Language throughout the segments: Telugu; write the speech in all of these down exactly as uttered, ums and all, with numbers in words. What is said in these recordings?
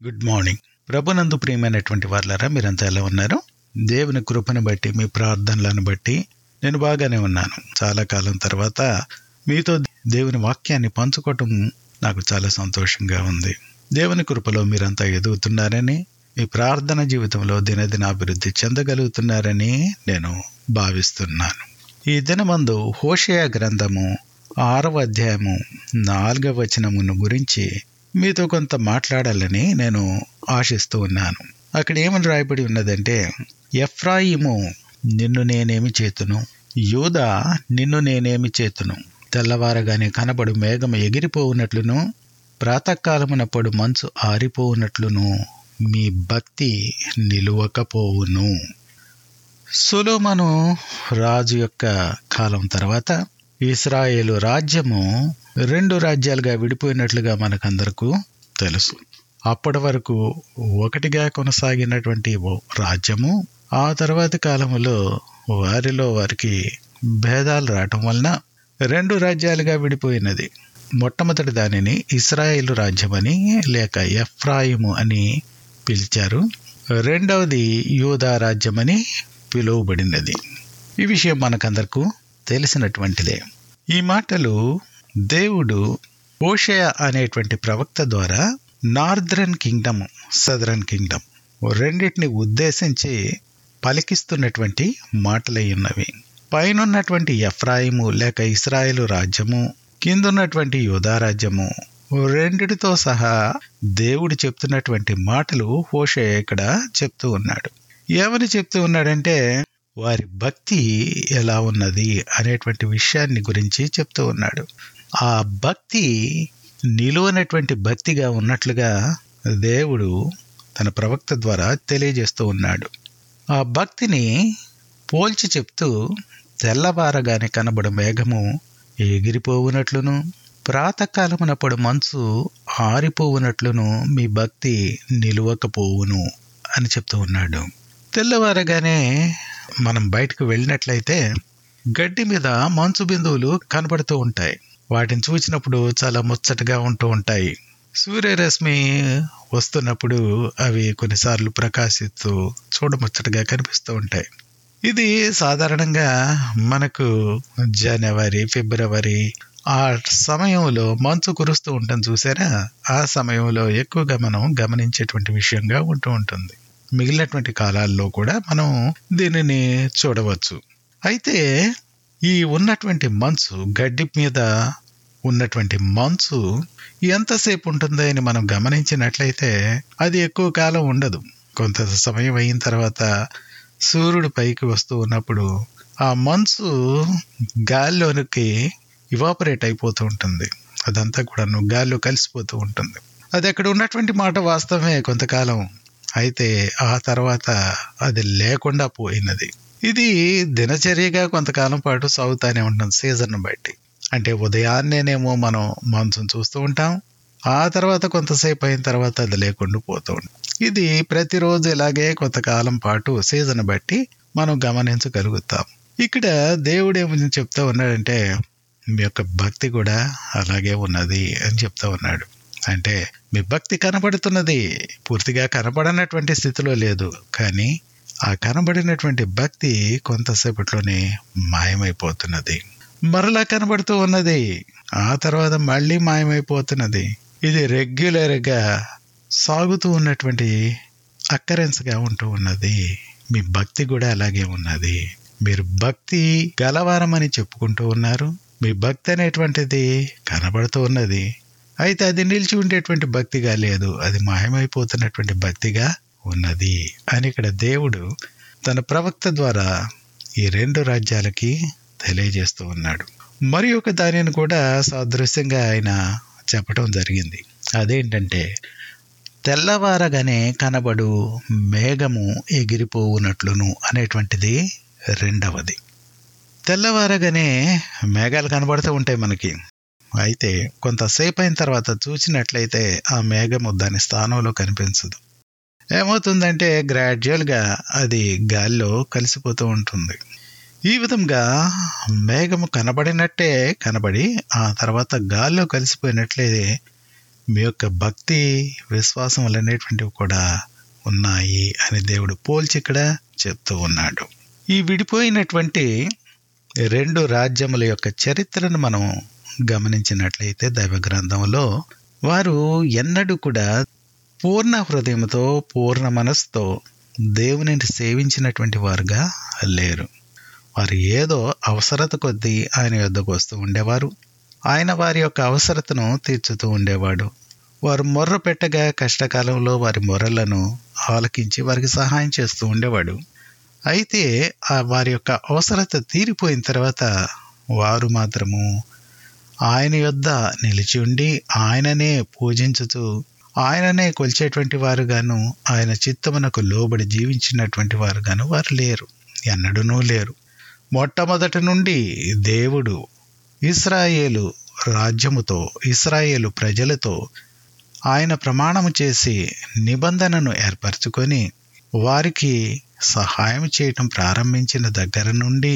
Good morning. ప్రభునందు ప్రియమైనటువంటి వారులారా, మీరంతా ఎలా ఉన్నారు? దేవుని కృపను బట్టి, మీ ప్రార్థనలను బట్టి నేను బాగానే ఉన్నాను. చాలా కాలం తర్వాత మీతో దేవుని వాక్యాన్ని పంచుకోవటం నాకు చాలా సంతోషంగా ఉంది. దేవుని కృపలో మీరంతా ఎదుగుతున్నారని, మీ ప్రార్థన జీవితంలో దినదిన అభివృద్ధి చెందగలుగుతున్నారని నేను భావిస్తున్నాను. ఈ దినమందు హోషేయ గ్రంథము ఆరవ అధ్యాయము నాలుగవ వచనమును గురించి మీతో కొంత మాట్లాడాలని నేను ఆశిస్తూ ఉన్నాను. అక్కడ ఏమని రాయబడి ఉన్నదంటే, ఎఫ్రాయిము నిన్ను నేనేమి చేతును, యూదా నిన్ను నేనేమి చేతును, తెల్లవారగానే కనబడు మేఘము ఎగిరిపోవునట్లును, ప్రాతకాలమునప్పుడు మంచు ఆరిపోవునట్లును మీ భక్తి నిలువకపోవును. సొలొమోను రాజు యొక్క కాలం తర్వాత ఇశ్రాయేలు రాజ్యము రెండు రాజ్యాలుగా విడిపోయినట్లుగా మనకందరకు తెలుసు. అప్పటి వరకు ఒకటిగా కొనసాగినటువంటి ఓ రాజ్యము ఆ తర్వాతి కాలంలో వారిలో వారికి భేదాలు రావటం వలన రెండు రాజ్యాలుగా విడిపోయినది. మొట్టమొదటి దానిని ఇశ్రాయేలు రాజ్యమని లేక ఎఫ్రాయిము అని పిలిచారు. రెండవది యూదా రాజ్యమని పిలువబడినది. ఈ విషయం మనకందరకు తెలిసినటువంటిదే. ఈ మాటలు దేవుడు హోషేయ అనేటువంటి ప్రవక్త ద్వారా నార్దరన్ కింగ్డమ్, సదరన్ కింగ్డమ్ రెండింటిని ఉద్దేశించి పలికిస్తున్నటువంటి మాటలై ఉన్నవి. పైనున్నటువంటి ఎఫ్రాయిము లేక ఇశ్రాయేలు రాజ్యము, కిందున్నటువంటి యూదా రాజ్యము రెండిటితో సహా దేవుడు చెప్తున్నటువంటి మాటలు హోషేయ ఇక్కడ చెప్తూ ఉన్నాడు. ఏమని చెప్తూ ఉన్నాడంటే, వారి భక్తి ఎలా ఉన్నది అనేటువంటి విషయాన్ని గురించి చెప్తూ ఉన్నాడు. ఆ భక్తి నిలువనటువంటి భక్తిగా ఉన్నట్లుగా దేవుడు తన ప్రవక్త ద్వారా తెలియజేస్తూ ఉన్నాడు. ఆ భక్తిని పోల్చి చెప్తూ, తెల్లవారగానే కనబడు మేఘము ఎగిరిపోవునట్లును, ప్రాతకాలమునప్పుడు మంచు ఆరిపోవునట్లును మీ భక్తి నిలువకపోవును అని చెప్తూ ఉన్నాడు. తెల్లవారగానే మనం బయటకు వెళ్ళినట్లయితే గడ్డి మీద మంచు బిందువులు కనబడుతూ ఉంటాయి. వాటిని చూసినప్పుడు చాలా ముచ్చటగా ఉంటూ ఉంటాయి. సూర్యరశ్మి వస్తున్నప్పుడు అవి కొన్నిసార్లు ప్రకాశిస్తూ చూడముచ్చటగా కనిపిస్తూ ఉంటాయి. ఇది సాధారణంగా మనకు జనవరి, ఫిబ్రవరి ఆ సమయంలో మంచు కురుస్తూ ఉంటుంది చూసారా, ఆ సమయంలో ఎక్కువగా మనం గమనించేటువంటి విషయంగా ఉంటూ ఉంటుంది. మిగిలినటువంటి కాలాల్లో కూడా మనం దీనిని చూడవచ్చు. అయితే ఈ ఉన్నటువంటి మంచు, గడ్డి మీద ఉన్నటువంటి మంచు ఎంతసేపు ఉంటుందో అని మనం గమనించినట్లయితే అది ఎక్కువ కాలం ఉండదు. కొంత సమయం అయిన తర్వాత సూర్యుడు పైకి వస్తూ ఉన్నప్పుడు ఆ మంచు గాల్లోనికి ఇవాపరేట్ అయిపోతూ ఉంటుంది. అదంతా కూడా గాల్లో కలిసిపోతూ ఉంటుంది. అది అక్కడ ఉన్నటువంటి మాట వాస్తవమే కొంతకాలం. అయితే ఆ తర్వాత అది లేకుండా పోయినది. ఇది దినచర్యగా కొంతకాలం పాటు సాగుతానే ఉంటుంది సీజన్ బట్టి. అంటే ఉదయాన్నేనేమో మనం మంచును చూస్తూ ఉంటాం, ఆ తర్వాత కొంతసేపు అయిన తర్వాత అది లేకుండా పోతూ ఉంటుంది. ఇది ప్రతిరోజు ఇలాగే కొంతకాలం పాటు సీజన్ బట్టి మనం గమనించగలుగుతాం. ఇక్కడ దేవుడు ఏమని చెప్తా ఉన్నాడంటే, మీ యొక్క భక్తి కూడా అలాగే ఉన్నది అని చెప్తా ఉన్నాడు. అంటే మీ భక్తి కనబడుతున్నది, పూర్తిగా కనబడనటువంటి స్థితిలో లేదు, కానీ ఆ కనబడినటువంటి భక్తి కొంతసేపట్లోనే మాయమైపోతున్నది. మరలా కనబడుతూ ఉన్నది, ఆ తర్వాత మళ్ళీ మాయమైపోతున్నది. ఇది రెగ్యులర్గా సాగుతూ ఉన్నటువంటి అక్కరెన్స్గా ఉంటూ ఉన్నది. మీ భక్తి కూడా అలాగే ఉన్నది. మీరు భక్తి గలవారమని చెప్పుకుంటూ ఉన్నారు. మీ భక్తి అనేటువంటిది కనబడుతూ ఉన్నది. అయితే అది నిలిచి ఉండేటువంటి భక్తిగా లేదు, అది మాయమైపోతున్నటువంటి భక్తిగా ఉన్నది అని ఇక్కడ దేవుడు తన ప్రవక్త ద్వారా ఈ రెండు రాజ్యాలకి తెలియజేస్తూ ఉన్నాడు. మరి ఒక దానిని కూడా సాదృశ్యంగా ఆయన చెప్పడం జరిగింది. అదేంటంటే, తెల్లవారగానే కనబడు మేఘము ఎగిరిపోవునట్లును అనేటువంటిది రెండవది. తెల్లవారగానే మేఘాలు కనబడుతూ ఉంటాయి మనకి. అయితే కొంతసేపు అయిన తర్వాత చూసినట్లయితే ఆ మేఘము దాని స్థానంలో కనిపించదు. ఏమవుతుందంటే గ్రాడ్యువల్గా అది గాల్లో కలిసిపోతూ ఉంటుంది. ఈ విధంగా మేఘము కనబడినట్టే కనబడి ఆ తర్వాత గాల్లో కలిసిపోయినట్లే మీ యొక్క భక్తి విశ్వాసములు అనేటువంటివి కూడా ఉన్నాయి అని దేవుడు పోల్చి ఇక్కడ చెప్తూ ఉన్నాడు. ఈ విడిపోయినటువంటి రెండు రాజ్యముల యొక్క చరిత్రను మనం గమనించినట్లయితే దైవ గ్రంథంలో వారు ఎన్నడూ కూడా పూర్ణ హృదయంతో పూర్ణ మనస్సుతో దేవునిని సేవించినటువంటి వారుగా లేరు. వారు ఏదో అవసరత కొద్దీ ఆయన యొద్దకు వస్తూ ఉండేవారు. ఆయన వారి యొక్క అవసరతను తీర్చుతూ ఉండేవాడు. వారు మొర్ర పెట్టగా కష్టకాలంలో వారి మొర్రలను ఆలకించి వారికి సహాయం చేస్తూ ఉండేవాడు. అయితే ఆ వారి యొక్క అవసరత తీరిపోయిన తర్వాత వారు మాత్రము ఆయన యొద్ద నిలిచి ఉండి ఆయననే పూజించుతూ ఆయననే కొలిచేటువంటి వారుగాను ఆయన చిత్తమునకు లోబడి జీవించినటువంటి వారుగాను వారు లేరు, ఎన్నడూనూ లేరు. మొట్టమొదటి నుండి దేవుడు ఇశ్రాయేలు రాజ్యముతో ఇశ్రాయేలు ప్రజలతో ఆయన ప్రమాణము చేసి నిబంధనను ఏర్పరచుకొని వారికి సహాయం చేయటం ప్రారంభించిన దగ్గర నుండి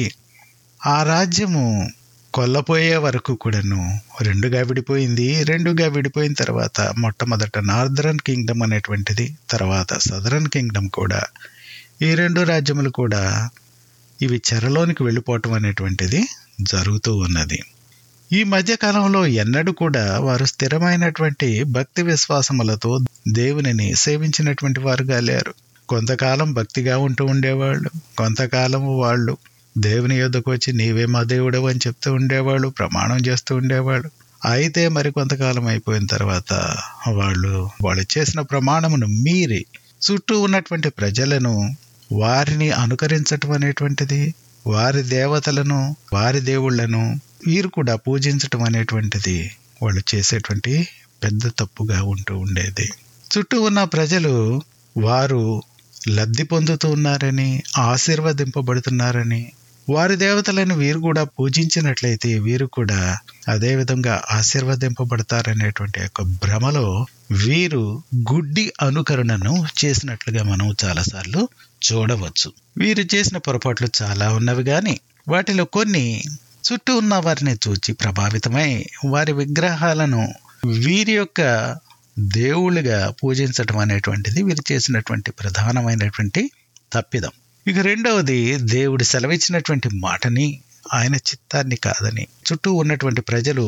ఆ రాజ్యము కొల్లపోయే వరకు కూడాను రెండుగా విడిపోయింది. రెండుగా విడిపోయిన తర్వాత మొట్టమొదట నార్దరన్ కింగ్డమ్ అనేటువంటిది, తర్వాత సదరన్ కింగ్డమ్ కూడా, ఈ రెండు రాజ్యములు కూడా ఇవి చెరలోనికి వెళ్ళిపోవటం అనేటువంటిది జరుగుతూ ఉన్నది. ఈ మధ్యకాలంలో ఎన్నడూ కూడా వారు స్థిరమైనటువంటి భక్తి విశ్వాసములతో దేవునిని సేవించినటువంటి వారుగా లేరు. కొంతకాలం భక్తిగా ఉంటూ ఉండేవాళ్ళు, కొంతకాలము వాళ్ళు దేవుని యొద్దకు వచ్చి నీవే మా దేవుడు అని చెప్తూ ఉండేవాళ్ళు, ప్రమాణం చేస్తూ ఉండేవాళ్ళు. అయితే మరి కొంతకాలం అయిపోయిన తర్వాత వాళ్ళు వాళ్ళు చేసిన ప్రమాణమును మీరి చుట్టూ ఉన్నటువంటి ప్రజలను వారిని అనుకరించటం అనేటువంటిది, వారి దేవతలను వారి దేవుళ్లను వీరు కూడా పూజించటం అనేటువంటిది వాళ్ళు చేసేటువంటి పెద్ద తప్పుగా ఉంటూ ఉండేది. చుట్టూ ఉన్న ప్రజలు వారు లబ్ధి పొందుతూ ఉన్నారని, ఆశీర్వదింపబడుతున్నారని, వారి దేవతలను వీరు కూడా పూజించినట్లయితే వీరు కూడా అదే విధంగా ఆశీర్వదింపబడతారనేటువంటి యొక్క భ్రమలో వీరు గుడ్డి అనుకరణను చేసినట్లుగా మనం చాలాసార్లు చూడవచ్చు. వీరు చేసిన పొరపాట్లు చాలా ఉన్నవి, కానీ వాటిలో కొన్ని చుట్టూ ఉన్న వారిని చూచి ప్రభావితమై వారి విగ్రహాలను వీరి యొక్క దేవుళ్ళుగా పూజించటం అనేటువంటిది వీరు చేసినటువంటి ప్రధానమైనటువంటి తప్పిదం. ఇక రెండవది, దేవుడు సెలవిచ్చినటువంటి మాటని, ఆయన చిత్తాన్ని కాదని చుట్టూ ఉన్నటువంటి ప్రజలు,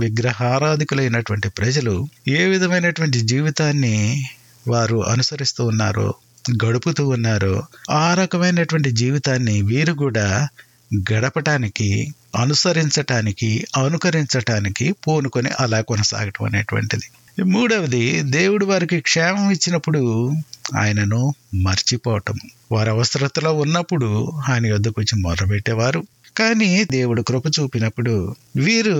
విగ్రహారాధికులైనటువంటి ప్రజలు ఏ విధమైనటువంటి జీవితాన్ని వారు అనుసరిస్తూ ఉన్నారో, గడుపుతూ ఉన్నారో ఆ రకమైనటువంటి జీవితాన్ని వీరు కూడా గడపటానికి, అనుసరించటానికి, అనుకరించటానికి పూనుకొని అలా కొనసాగటం అనేటువంటిది. మూడవది, దేవుడు వారికి క్షేమం ఇచ్చినప్పుడు ఆయనను మర్చిపోవటం. వారు అవసరతలో ఉన్నప్పుడు ఆయన యొద్దకు వచ్చి మొర్రబెట్టేవారు. కానీ దేవుడు కృప చూపినప్పుడు వీరు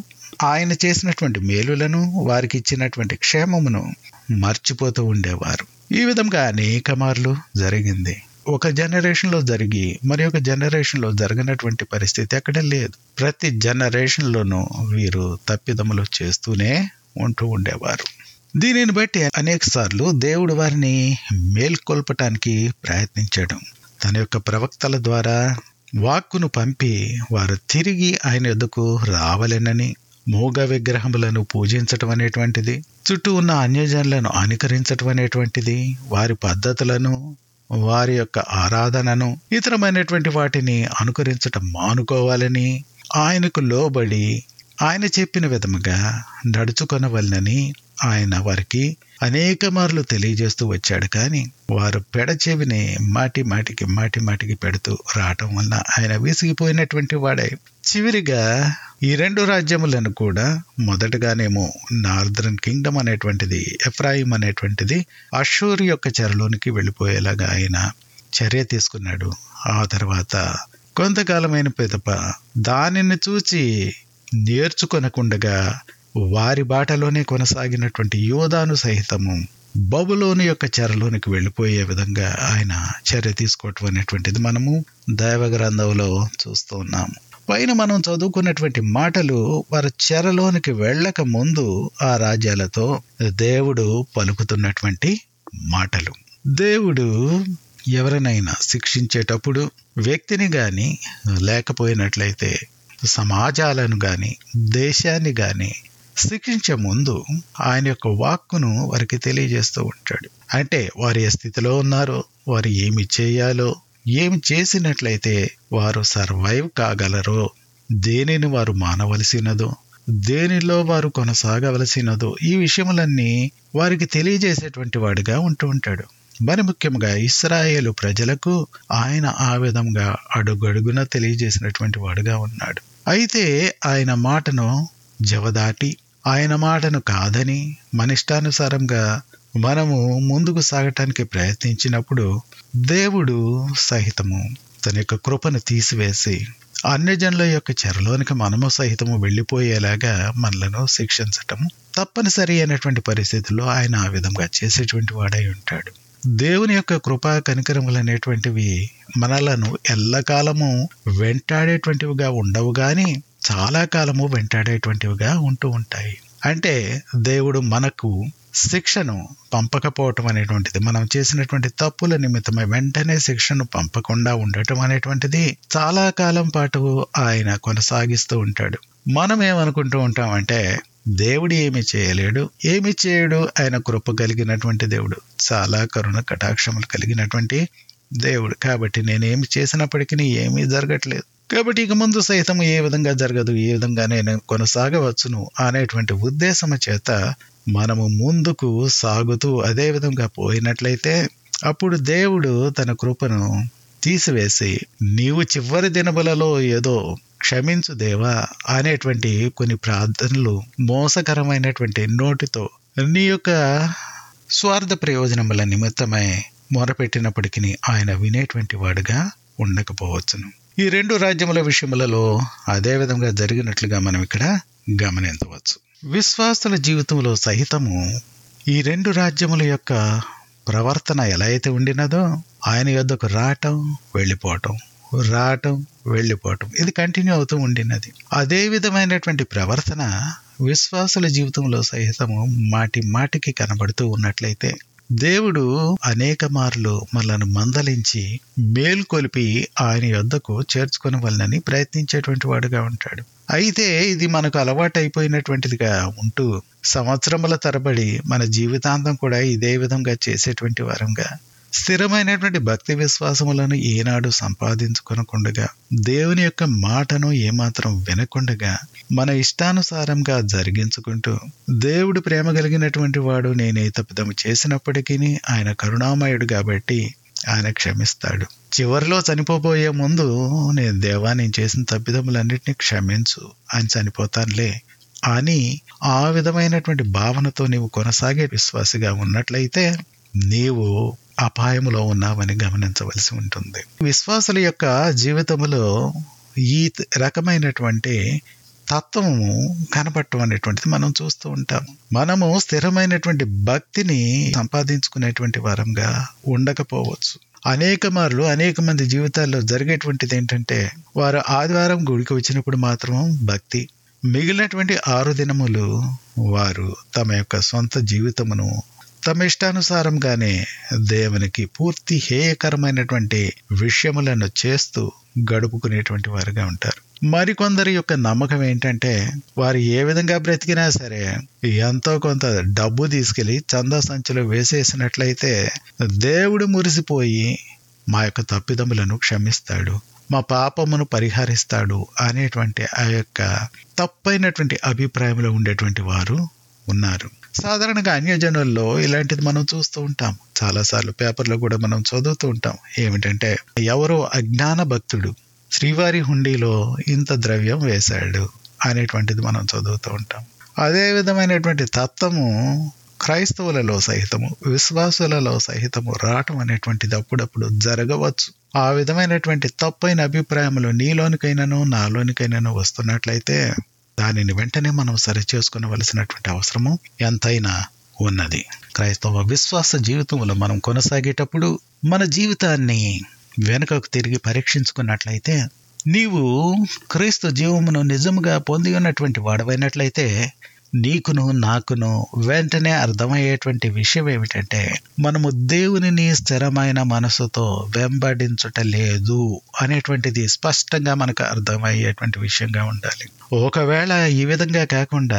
ఆయన చేసినటువంటి మేలులను, వారికి ఇచ్చినటువంటి క్షేమమును మర్చిపోతూ ఉండేవారు. ఈ విధంగా అనేక మార్లు జరిగింది. ఒక జనరేషన్లో జరిగి మరి ఒక జనరేషన్లో జరగనటువంటి పరిస్థితి అక్కడ లేదు. ప్రతి జనరేషన్లోనూ వీరు తప్పిదములు చేస్తూనే ఉంటూ ఉండేవారు. దీనిని బట్టి అనేక సార్లు దేవుడు వారిని మేల్కొల్పటానికి ప్రయత్నించడం, తన యొక్క ప్రవక్తల ద్వారా వాక్కును పంపి వారు తిరిగి ఆయన యొద్దకు రావాలనని, మూగ విగ్రహములను పూజించటం అనేటువంటిది, చుట్టూ ఉన్న అన్యజనులను అనుకరించటం అనేటువంటిది, వారి పద్ధతులను, వారి యొక్క ఆరాధనను, ఇతరమైనటువంటి వాటిని అనుకరించటం మానుకోవాలని, ఆయనకు లోబడి ఆయన చెప్పిన విధముగా నడుచుకొనవలనని ఆయన వారికి అనేక మార్లు తెలియజేస్తూ వచ్చాడు. కానీ వారు పెడచెవిని మాటి మాటికి మాటి మాటికి పెడుతూ రావటం వలన ఆయన విసిగిపోయినటువంటి వాడే చివరిగా ఈ రెండు రాజ్యములను కూడా, మొదటగానేమో నార్దరన్ కింగ్డమ్ అనేటువంటిది, ఎఫ్రాయిం అనేటువంటిది అషూరు యొక్క చెరలోనికి వెళ్ళిపోయేలాగా ఆయన చర్య తీసుకున్నాడు. ఆ తర్వాత కొంతకాలమైన పిదప దానిని చూచి నేర్చుకొనకుండగా వారి బాటలోనే కొనసాగినటువంటి యోధాను సహితము బబులోను యొక్క చెరలోనికి వెళ్ళిపోయే విధంగా ఆయన చర్య తీసుకోవటం అనేటువంటిది మనము దైవ గ్రంథంలో చూస్తూ ఉన్నాము. పైన మనం చదువుకున్నటువంటి మాటలు వారి చెరలోనికి వెళ్ళక ముందు ఆ రాజ్యాలతో దేవుడు పలుకుతున్నటువంటి మాటలు. దేవుడు ఎవరినైనా శిక్షించేటప్పుడు వ్యక్తిని గాని లేకపోయినట్లయితే సమాజాలను గాని దేశాన్ని గాని శిక్షించే ముందు ఆయన యొక్క వాక్కును వారికి తెలియజేస్తూ ఉంటాడు. అంటే వారు ఏ స్థితిలో ఉన్నారో, వారు ఏమి చేయాలో, ఏమి చేసినట్లయితే వారు సర్వైవ్ కాగలరో, దేనిని వారు మానవలసినదో, దేనిలో వారు కొనసాగవలసినదో, ఈ విషయములన్నీ వారికి తెలియజేసేటువంటి వాడిగా ఉంటూ ఉంటాడు. మరి ముఖ్యంగా ఇశ్రాయేలు ప్రజలకు ఆయన ఆ విధంగా అడుగడుగున తెలియజేసినటువంటి వాడుగా ఉన్నాడు. అయితే ఆయన మాటను జవదాటి, ఆయన మాటను కాదని మన ఇష్టానుసారంగా మనము ముందుకు సాగటానికి ప్రయత్నించినప్పుడు దేవుడు సహితము తన యొక్క కృపను తీసివేసి అన్యజనుల యొక్క చెరలోనికి మనము సహితము వెళ్ళిపోయేలాగా మనలను శిక్షించటం తప్పనిసరి అయినటువంటి పరిస్థితుల్లో ఆయన ఆ విధంగా చేసేటువంటి వాడై ఉంటాడు. దేవుని యొక్క కృపా కనికరములు అనేటువంటివి మనలను ఎల్లకాలము వెంటాడేటువంటివిగా ఉండవు గాని చాలా కాలము వెంటాడేటువంటివిగా ఉంటూ ఉంటాయి. అంటే దేవుడు మనకు శిక్షను పంపకపోవటం అనేటువంటిది, మనం చేసినటువంటి తప్పుల నిమిత్తమై వెంటనే శిక్షను పంపకుండా ఉండటం అనేటువంటిది చాలా కాలం పాటు ఆయన కొనసాగిస్తూ ఉంటాడు. మనం ఏమనుకుంటూ ఉంటామంటే దేవుడు ఏమి చేయలేడు, ఏమి చేయడు, ఆయన కృప కలిగినటువంటి దేవుడు, చాలా కరుణ కటాక్షములు కలిగినటువంటి దేవుడు, కాబట్టి నేనేమి చేసినప్పటికీ ఏమీ జరగట్లేదు, కాబట్టి ఇక ముందు సైతం ఏ విధంగా జరగదు, ఏ విధంగా నేను కొనసాగవచ్చును అనేటువంటి ఉద్దేశము చేత మనము ముందుకు సాగుతూ అదే విధంగా పోయినట్లయితే అప్పుడు దేవుడు తన కృపను తీసివేసి నీవు చివరి దినములలో ఏదో క్షమించు దేవా అనేటువంటి కొన్ని ప్రార్థనలు మోసకరమైనటువంటి నోటితో నీ యొక్క స్వార్థ ప్రయోజనముల నిమిత్తమై మొరపెట్టినప్పటికీ ఆయన వినేటువంటి వాడుగా ఉండకపోవచ్చును. ఈ రెండు రాజ్యముల విషయములలో అదే విధంగా జరిగినట్లుగా మనం ఇక్కడ గమనించవచ్చు. విశ్వాసుల జీవితంలో సహితము ఈ రెండు రాజ్యముల యొక్క ప్రవర్తన ఎలా అయితే ఉండినదో ఆయన యొద్దకు రావటం వెళ్ళిపోవటం, రావటం వెళ్ళిపోవటం, ఇది కంటిన్యూ అవుతూ ఉండినది. అదే విధమైనటువంటి ప్రవర్తన విశ్వాసుల జీవితంలో సహితము మాటి మాటికి కనబడుతూ ఉన్నట్లయితే దేవుడు అనేక మార్లు మనలను మందలించి మేల్కొలిపి ఆయన యొద్దకు చేర్చుకొని వాళ్ళని ప్రయత్నించేటువంటి వాడుగా ఉంటాడు. అయితే ఇది మనకు అలవాటు అయిపోయినటువంటిదిగా ఉంటూ సంవత్సరముల తరబడి మన జీవితాంతం కూడా ఇదే విధంగా చేసేటువంటి వారంగా స్థిరమైనటువంటి భక్తి విశ్వాసములను ఏనాడు సంపాదించుకొనకుండగా దేవుని యొక్క మాటను ఏమాత్రం వినకుండగా మన ఇష్టానుసారంగా జరిగించుకుంటూ దేవుడు ప్రేమ కలిగినటువంటి వాడు, నేనే తప్పిదము చేసినప్పటికీ ఆయన కరుణామయుడు కాబట్టి ఆయన క్షమిస్తాడు. చివరిలో చనిపోబోయే ముందు నేను దేవా నేను చేసిన తప్పిదములన్నిటినీ క్షమించు, ఆయన చనిపోతానులే అని ఆ విధమైనటువంటి భావనతో నీవు కొనసాగే విశ్వాసిగా ఉన్నట్లయితే నీవు అపాయములో ఉన్నావని గమనించవలసి ఉంటుంది. విశ్వాసుల యొక్క జీవితంలో ఈ రకమైనటువంటి తత్వము కనపడటం అనేటువంటిది మనం చూస్తూ ఉంటాం. మనము స్థిరమైనటువంటి భక్తిని సంపాదించుకునేటువంటి వారంగా ఉండకపోవచ్చు. అనేక మార్లు అనేక మంది జీవితాల్లో జరిగేటువంటిది ఏంటంటే వారు ఆదివారం గుడికి వచ్చినప్పుడు మాత్రం భక్తి, మిగిలినటువంటి ఆరు దినములు వారు తమ యొక్క సొంత జీవితమును తమ ఇష్టానుసారంగానే దేవునికి పూర్తి హేయకరమైనటువంటి విషయములను చేస్తూ గడుపుకునేటువంటి వారుగా ఉంటారు. మరికొందరి యొక్క నమ్మకం ఏంటంటే వారు ఏ విధంగా బ్రతికినా సరే ఎంతో కొంత డబ్బు తీసుకెళ్లి చందా సంచిలో వేసేసినట్లయితే దేవుడు మురిసిపోయి మా యొక్క తప్పిదములను క్షమిస్తాడు, మా పాపమును పరిహరిస్తాడు అనేటువంటి ఆ యొక్క తప్పైనటువంటి అభిప్రాయంలో ఉండేటువంటి వారు ఉన్నారు. సాధారణంగా అన్యజనుల్లో ఇలాంటిది మనం చూస్తూ ఉంటాం. చాలాసార్లు పేపర్లో కూడా మనం చదువుతూ ఉంటాం. ఏమిటంటే ఎవరో అజ్ఞాన భక్తుడు శ్రీవారి హుండీలో ఇంత ద్రవ్యం వేశాడు అనేటువంటిది మనం చదువుతూ ఉంటాం. అదే విధమైనటువంటి తత్వము క్రైస్తవులలో సహితము విశ్వాసులలో సహితము రావటం అనేటువంటిది అప్పుడప్పుడు జరగవచ్చు. ఆ విధమైనటువంటి తప్పైన అభిప్రాయములు నీలోనికైనాను నాలోనికైనాను వస్తున్నట్లయితే దానిని వెంటనే మనం సరి చేసుకునవలసినటువంటి అవసరము ఎంతైనా ఉన్నది. క్రైస్తవ విశ్వాస జీవితంలో మనం కొనసాగేటప్పుడు మన జీవితాన్ని వెనుకకు తిరిగి పరీక్షించుకున్నట్లయితే నీవు క్రీస్తు జీవమును నిజముగా పొంది ఉన్నటువంటి వాడవైనట్లయితే నీకును నాకును వెంటనే అర్థమయ్యేటువంటి విషయం ఏమిటంటే మనము దేవునిని స్థిరమైన మనసుతో వెంబడించుట లేదు అనేటువంటిది స్పష్టంగా మనకు అర్థమయ్యేటువంటి విషయంగా ఉండాలి. ఒకవేళ ఈ విధంగా కాకుండా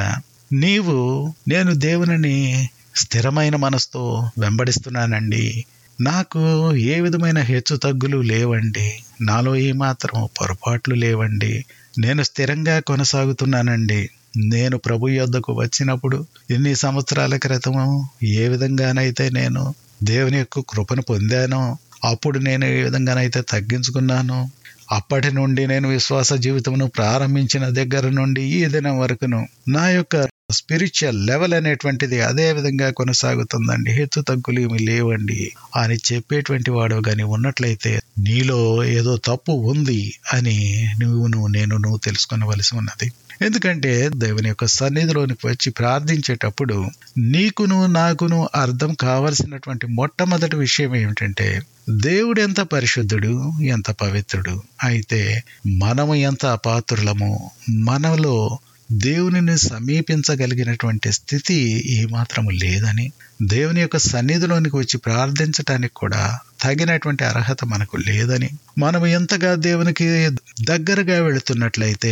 నీవు నేను దేవునిని స్థిరమైన మనసుతో వెంబడిస్తున్నానండి, నాకు ఏ విధమైన హెచ్చు తగ్గులు లేవండి, నాలో ఏమాత్రం పొరపాట్లు లేవండి, నేను స్థిరంగా కొనసాగుతున్నానండి. నేను ప్రభు యొద్దకు వచ్చినప్పుడు ఎన్ని సంవత్సరాల క్రితం ఏ విధంగానైతే నేను దేవుని యొక్క కృపను పొందానో, అప్పుడు నేను ఏ విధంగానైతే తగ్గించుకున్నానో, అప్పటి నుండి నేను విశ్వాస జీవితమును ప్రారంభించిన దగ్గర నుండి ఈ దినం వరకును నా యొక్క స్పిరిచువల్ లెవెల్ అనేటువంటిది అదే విధంగా కొనసాగుతుందండి, హెచ్చు తగ్గులు ఏమి లేవండి అని చెప్పేటువంటి వాడు గాని ఉన్నట్లయితే నీలో ఏదో తప్పు ఉంది అని నువ్వు నేను నువ్వు తెలుసుకొనవలసి ఉన్నది. ఎందుకంటే దేవుని యొక్క సన్నిధిలోనికి వచ్చి ప్రార్థించేటప్పుడు నీకును నాకును అర్థం కావలసినటువంటి మొట్టమొదటి విషయం ఏమిటంటే, దేవుడు ఎంత పరిశుద్ధుడు, ఎంత పవిత్రుడు, అయితే మనము ఎంత అపాత్రులము, మనలో దేవునిని సమీపించగలిగినటువంటి స్థితి ఏమాత్రము లేదని, దేవుని యొక్క సన్నిధిలోనికి వచ్చి ప్రార్థించటానికి కూడా తగినటువంటి అర్హత మనకు లేదని, మనం ఎంతగా దేవునికి దగ్గరగా వెళుతున్నట్లయితే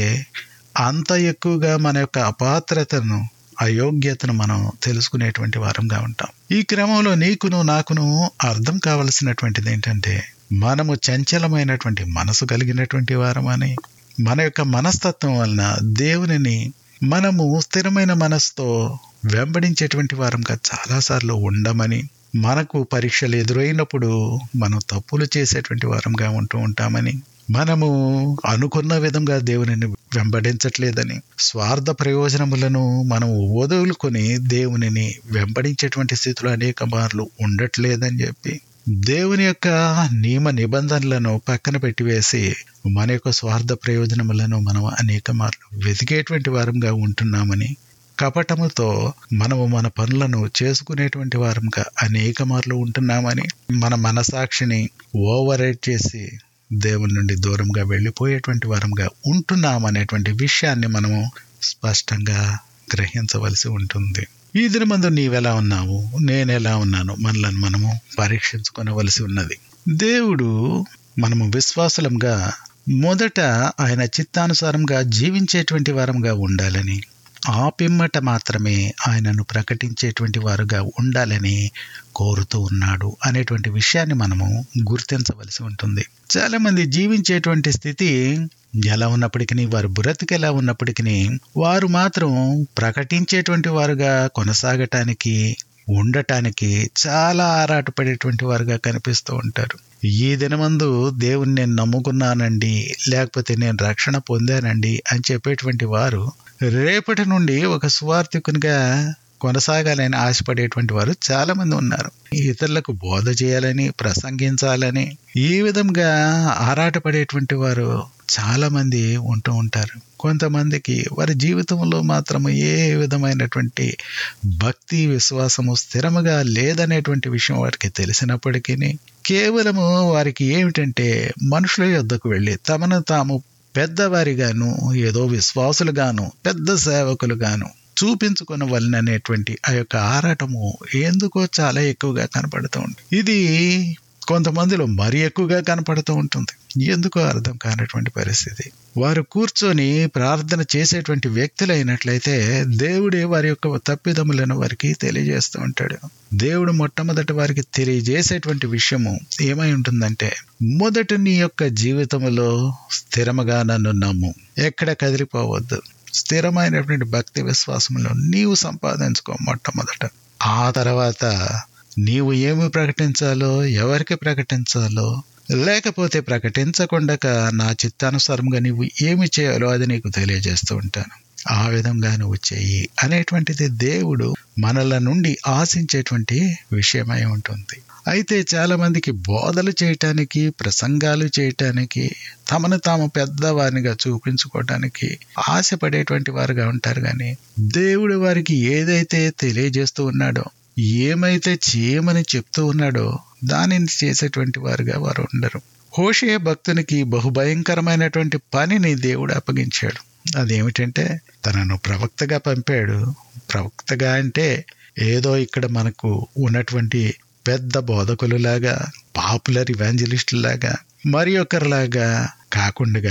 అంత ఎక్కువగా మన యొక్క అపాత్రతను, అయోగ్యతను మనం తెలుసుకునేటువంటి వారంగా ఉంటాం. ఈ క్రమంలో నీకును నాకును అర్థం కావలసినటువంటిది ఏంటంటే, మనము చంచలమైనటువంటి మనసు కలిగినటువంటి వారమని, మన యొక్క మనస్తత్వం వలన దేవునిని మనము స్థిరమైన మనసుతో వెంబడించేటువంటి వారంగా చాలాసార్లు ఉండమని, మనకు పరీక్షలు ఎదురైనప్పుడు మనం తప్పులు చేసేటువంటి వారంగా ఉంటూ ఉంటామని, మనము అనుకున్న విధంగా దేవునిని వెంబడించట్లేదని, స్వార్థ ప్రయోజనములను మనం వదులుకొని దేవునిని వెంబడించేటువంటి స్థితిలో అనేక మార్లు ఉండట్లేదని చెప్పి, దేవుని యొక్క నియమ నిబంధనలను పక్కన పెట్టివేసి మన యొక్క స్వార్థ ప్రయోజనములను మనం అనేక మార్లు వెతికేటువంటి వారంగా ఉంటున్నామని, కపటముతో మనము మన పనులను చేసుకునేటువంటి వారంగా అనేక మార్లు ఉంటున్నామని, మన మనసాక్షిని ఓవర్ రైడ్ చేసి దేవుని నుండి దూరంగా వెళ్ళిపోయేటువంటి వారంగా ఉంటున్నామనేటువంటి విషయాన్ని మనము స్పష్టంగా గ్రహించవలసి ఉంటుంది. ఈ దినమందు నీవెలా ఉన్నావు, నేనెలా ఉన్నాను, మనలను మనము పరీక్షించుకోవలసి ఉన్నది. దేవుడు మనము విశ్వాసులంగా మొదట ఆయన చిత్తానుసారంగా జీవించేటువంటి వారంగా ఉండాలని, ఆ పిమ్మట మాత్రమే ఆయనను ప్రకటించేటువంటి వారుగా ఉండాలని కోరుతూ ఉన్నాడు అనేటువంటి విషయాన్ని మనము గుర్తించవలసి ఉంటుంది. చాలా మంది జీవించేటువంటి స్థితి ఎలా ఉన్నప్పటికీ, వారు బ్రతికెలా ఉన్నప్పటికీ, వారు మాత్రం ప్రకటించేటువంటి వారుగా కొనసాగటానికి, ఉండటానికి చాలా ఆరాటపడేటువంటి వారుగా కనిపిస్తూ ఉంటారు. ఈ దినమందు దేవుని నేను నమ్ముకున్నానండి, లేకపోతే నేను రక్షణ పొందానండి అని చెప్పేటువంటి వారు రేపటి నుండి ఒక సువార్థికునిగా కొనసాగాలని ఆశపడేటువంటి వారు చాలా మంది ఉన్నారు. ఇతరులకు బోధ చేయాలని, ప్రసంగించాలని ఈ విధంగా ఆరాటపడేటువంటి వారు చాలా మంది ఉంటూ ఉంటారు. కొంతమందికి వారి జీవితంలో మాత్రము ఏ విధమైనటువంటి భక్తి విశ్వాసము స్థిరముగా లేదనేటువంటి విషయం వారికి తెలిసినప్పటికీ, కేవలము వారికి ఏమిటంటే మనుషుల యొద్దకు వెళ్ళి తమను తాము పెద్దవారిగాను, ఏదో విశ్వాసులుగాను, పెద్ద సేవకులుగాను చూపించుకుని వలననేటువంటి ఆ యొక్క ఆరాటము ఎందుకో చాలా ఎక్కువగా కనపడుతూ ఉంటుంది. ఇది కొంతమందిలో మరి ఎక్కువగా కనపడుతూ ఉంటుంది. ఎందుకో అర్థం కానటువంటి పరిస్థితి. వారు కూర్చొని ప్రార్థన చేసేటువంటి వ్యక్తులైనట్లయితే దేవుడే వారి యొక్క తప్పిదములను వారికి తెలియజేస్తూ ఉంటాడు. దేవుడు మొట్టమొదటి వారికి తెలియజేసేటువంటి విషయము ఏమై ఉంటుందంటే, మొదట నీ యొక్క జీవితంలో స్థిరముగా నన్ను నమ్ము, ఎక్కడ కదిలిపోవద్దు, స్థిరమైనటువంటి భక్తి విశ్వాసములో నీవు సంపాదించుకో మొట్టమొదట. ఆ తర్వాత నీవు ఏమి ప్రకటించాలో, ఎవరికి ప్రకటించాలో, లేకపోతే ప్రకటించకుండా నా చిత్తానుసారంగా నీవు ఏమి చేయాలో అది నీకు తెలియజేస్తూ ఉంటాను, ఆ విధంగా నువ్వు చెయ్యి అనేటువంటిది దేవుడు మనల నుండి ఆశించేటువంటి విషయమై ఉంటుంది. అయితే చాలా మందికి బోధలు చేయటానికి, ప్రసంగాలు చేయటానికి, తమను తాము పెద్దవారినిగా చూపించుకోవటానికి ఆశపడేటువంటి వారుగా ఉంటారు. కానీ దేవుడు వారికి ఏదైతే తెలియజేస్తూ ఉన్నాడో, ఏమైతే చేయమని చెప్తూ ఉన్నాడో దానిని చేసేటువంటి వారుగా వారు ఉండరు. హోషేయ భక్తునికి బహుభయంకరమైనటువంటి పనిని దేవుడు అప్పగించాడు. అదేమిటంటే, తనను ప్రవక్తగా పంపాడు. ప్రవక్తగా అంటే ఏదో ఇక్కడ మనకు ఉన్నటువంటి పెద్ద బోధకులులాగా, పాపులర్ ఇవాంజలిస్టులాగా, మరి ఒకరిలాగా కాకుండా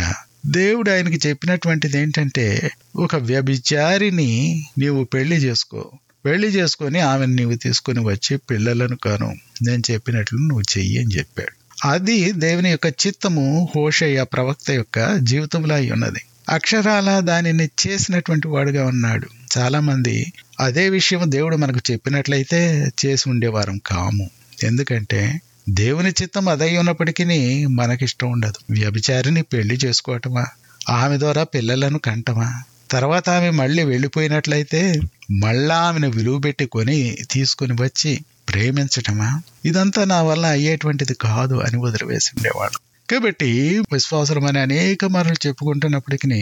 దేవుడు ఆయనకి చెప్పినటువంటిది ఏంటంటే, ఒక వ్యభిచారిని నీవు పెళ్లి చేసుకో, పెళ్లి చేసుకొని ఆమెను నీవు తీసుకుని వచ్చి పిల్లలను కాను, నేను చెప్పినట్లు నువ్వు చెయ్యి అని చెప్పాడు. అది దేవుని యొక్క చిత్తము హోషేయ ప్రవక్త యొక్క జీవితంలో అయి ఉన్నది. అక్షరాల దానిని చేసినటువంటి వాడుగా ఉన్నాడు. చాలా మంది అదే విషయం దేవుడు మనకు చెప్పినట్లయితే చేసి ఉండేవారం కాము. ఎందుకంటే దేవుని చిత్తం అదై ఉన్నప్పటికీ మనకిష్టం ఉండదు. వ్యభిచారిని పెళ్లి చేసుకోవటమా, ఆమె ద్వారా పిల్లలను కంటమా, తర్వాత ఆమె మళ్ళీ వెళ్ళిపోయినట్లయితే మళ్ళా ఆమెను విలువ పెట్టి కొని తీసుకుని వచ్చి ప్రేమించటమా, ఇదంతా నా వల్ల అయ్యేటువంటిది కాదు అని వదిలివేసి ఉండేవాడు. కాబట్టి విశ్వాసులమని అనేక మార్లు చెప్పుకుంటున్నప్పటికీ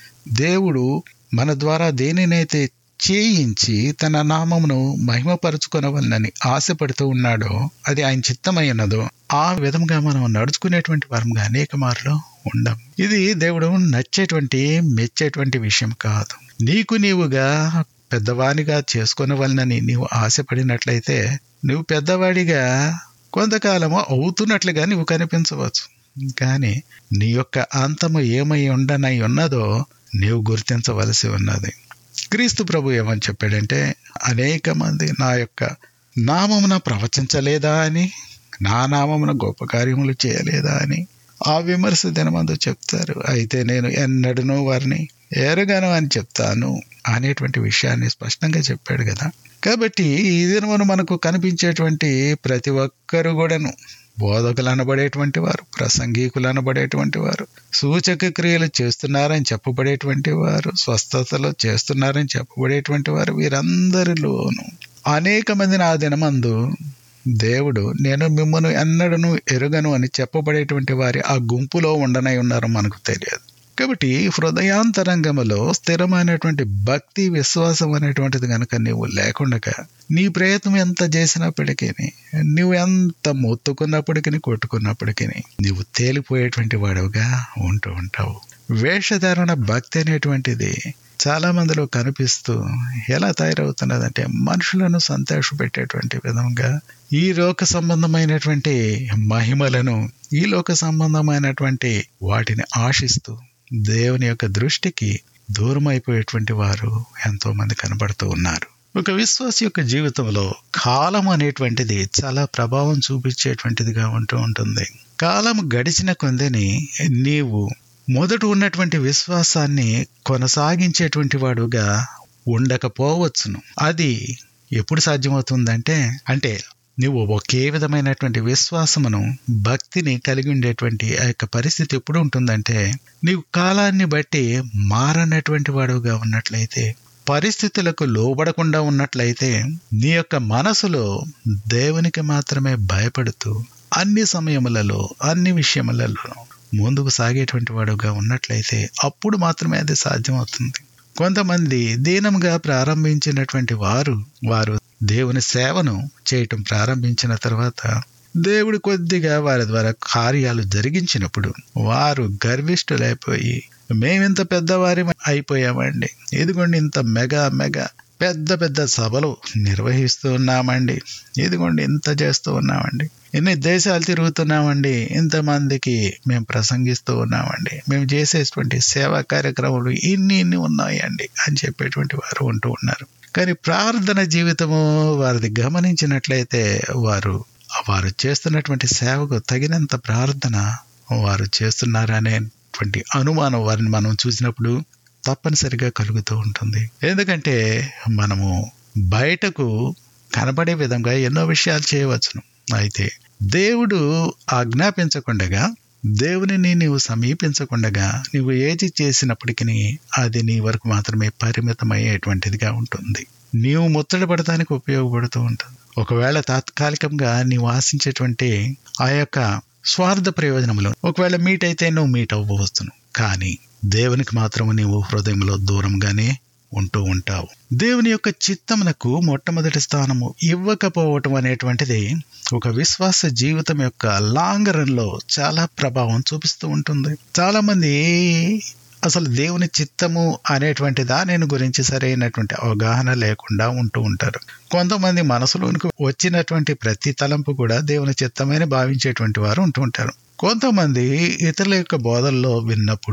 దేవుడు మన ద్వారా దేనినైతే చేయించి తన నామమును మహిమపరుచుకొనవలనని ఆశపడుతూ ఉన్నాడో, అది ఆయన చిత్తమై ఉన్నదో, ఆ విధంగా మనం నడుచుకునేటువంటి వారంగా అనేక మార్లు ఉండం. ఇది దేవుడు నచ్చేటువంటి మెచ్చేటువంటి విషయం కాదు. నీకు నీవుగా పెద్దవానిగా చేసుకొనవలనని నీవు ఆశపడినట్లయితే నువ్వు పెద్దవాడిగా కొంతకాలము అవుతున్నట్లుగా నువ్వు కనిపించవచ్చు. కానీ నీ యొక్క అంతము ఏమై ఉండనై ఉన్నదో నీవు గుర్తించవలసి ఉన్నది. క్రీస్తు ప్రభు ఏమని చెప్పాడంటే, అనేక మంది నా యొక్క నామమున ప్రవచించలేదా అని, నా నామమున గొప్ప కార్యములు చేయలేదా అని ఆ విమర్శ దినమందు చెప్తారు. అయితే నేను ఎన్నడూ వారిని ఎరగను అని చెప్తాను అనేటువంటి విషయాన్ని స్పష్టంగా చెప్పాడు కదా. కాబట్టి ఈ దినమున మనకు కనిపించేటువంటి ప్రతి ఒక్కరు కూడాను బోధకులు అనబడేటువంటి వారు, ప్రసంగికులు అనబడేటువంటి వారు, సూచక క్రియలు చేస్తున్నారని చెప్పబడేటువంటి వారు, స్వస్థతలు చేస్తున్నారని చెప్పబడేటువంటి వారు, వీరందరిలోనూ అనేక మందిని ఆ దినమందు దేవుడు నేను మిమ్మల్ని ఎన్నడను ఎరుగను అని చెప్పబడేటువంటి వారి ఆ గుంపులో ఉండనై ఉన్నారు, మనకు తెలియదు. కాబట్టి హృదయాంతరంగములో స్థిరమైనటువంటి భక్తి విశ్వాసం అనేటువంటిది కనుక నీవు లేకుండా నీ ప్రయత్నం ఎంత చేసినప్పటికీ, నువ్వు ఎంత మొత్తుకున్నప్పటికీ కొట్టుకున్నప్పటికీ నీవు తేలిపోయేటువంటి వాడుగా ఉంటూ ఉంటావు. వేషధారణ భక్తి అనేటువంటిది చాలా మందిలో కనిపిస్తూ ఎలా తయారవుతున్నదంటే, మనుషులను సంతోషపెట్టేటువంటి విధంగా ఈ లోక సంబంధమైనటువంటి మహిమలను, ఈ లోక సంబంధమైనటువంటి వాటిని ఆశిస్తూ దేవుని యొక్క దృష్టికి దూరం అయిపోయేటువంటి వారు ఎంతో మంది కనబడుతూ ఉన్నారు. ఒక విశ్వాసి యొక్క జీవితంలో కాలం అనేటువంటిది చాలా ప్రభావం చూపించేటువంటిదిగా ఉంటూ ఉంటుంది. కాలం గడిచిన కొందని నీవు మొదట ఉన్నటువంటి విశ్వాసాన్ని కొనసాగించేటువంటి వాడుగా ఉండకపోవచ్చును. అది ఎప్పుడు సాధ్యమవుతుందంటే, అంటే నువ్వు ఒకే విధమైనటువంటి విశ్వాసమును, భక్తిని కలిగి ఉండేటువంటి ఆ యొక్క పరిస్థితి ఎప్పుడు ఉంటుందంటే, నీవు కాలాన్ని బట్టి మారనటువంటి వాడుగా ఉన్నట్లయితే, పరిస్థితులకు లోబడకుండా ఉన్నట్లయితే, నీ యొక్క మనసులో దేవునికి మాత్రమే భయపడుతూ అన్ని సమయములలో అన్ని విషయములలో ముందుకు సాగేటువంటి వాడుగా ఉన్నట్లయితే అప్పుడు మాత్రమే అది సాధ్యమవుతుంది. కొంతమంది దీనంగా ప్రారంభించినటువంటి వారు వారు దేవుని సేవను చేయటం ప్రారంభించిన తర్వాత దేవుడు కొద్దిగా వారి ద్వారా కార్యాలు జరిగించినప్పుడు వారు గర్విష్ఠులైపోయి, మేమింత పెద్దవారి అయిపోయామండి, ఇదిగోండి ఇంత మెగా మెగా పెద్ద పెద్ద సభలు నిర్వహిస్తూ ఉన్నామండి, ఇదిగోండి ఇంత చేస్తూ ఉన్నామండి, ఎన్ని దేశాలు తిరుగుతున్నామండి, ఇంతమందికి మేము ప్రసంగిస్తూ ఉన్నామండి, మేము చేసేటువంటి సేవా కార్యక్రమాలు ఇన్ని ఇన్ని ఉన్నాయండి అని చెప్పేటువంటి వారు ఉంటూ ఉన్నారు. కానీ ప్రార్థన జీవితము వారిది గమనించినట్లయితే వారు వారు చేస్తున్నటువంటి సేవకు తగినంత ప్రార్థన వారు చేస్తున్నారనేటువంటి అనుమానం వారిని మనం చూసినప్పుడు తప్పనిసరిగా కలుగుతూ ఉంటుంది. ఎందుకంటే మనము బయటకు కనబడే విధంగా ఎన్నో విషయాలు చేయవచ్చును. అయితే దేవుడు ఆజ్ఞాపించకుండగా, దేవునిని నీవు సమీపించకుండగా నీవు ఏది చేసినప్పటికీ అది నీ వరకు మాత్రమే పరిమితమయ్యేటువంటిదిగా ఉంటుంది. నీవు ముత్తడి పడటానికి ఉపయోగపడుతూ ఉంటుంది. ఒకవేళ తాత్కాలికంగా నీవు ఆశించేటువంటి ఆ యొక్క స్వార్థ ప్రయోజనములు ఒకవేళ మీట్ అయితే నువ్వు మీట్ అవ్వవచ్చును, కానీ దేవునికి మాత్రము నీవు హృదయంలో దూరంగానే ఉంటూ ఉంటావు. దేవుని యొక్క చిత్తమునకు మొట్టమొదటి స్థానము ఇవ్వకపోవటం అనేటువంటిది ఒక విశ్వాస జీవితం యొక్క లాంగ్ రన్ లో చాలా ప్రభావం చూపిస్తూ ఉంటుంది. చాలా మంది అసలు దేవుని చిత్తము అనేటువంటి దాని గురించి సరైనటువంటి అవగాహన లేకుండా ఉంటూ ఉంటారు. కొంతమంది మనసులోనికి వచ్చినటువంటి ప్రతి తలంపు కూడా దేవుని చిత్తమని భావించేటువంటి వారు ఉంటూ ఉంటారు. కొంతమంది ఇతరుల యొక్క బోధల్లో విన్నప్పుడు,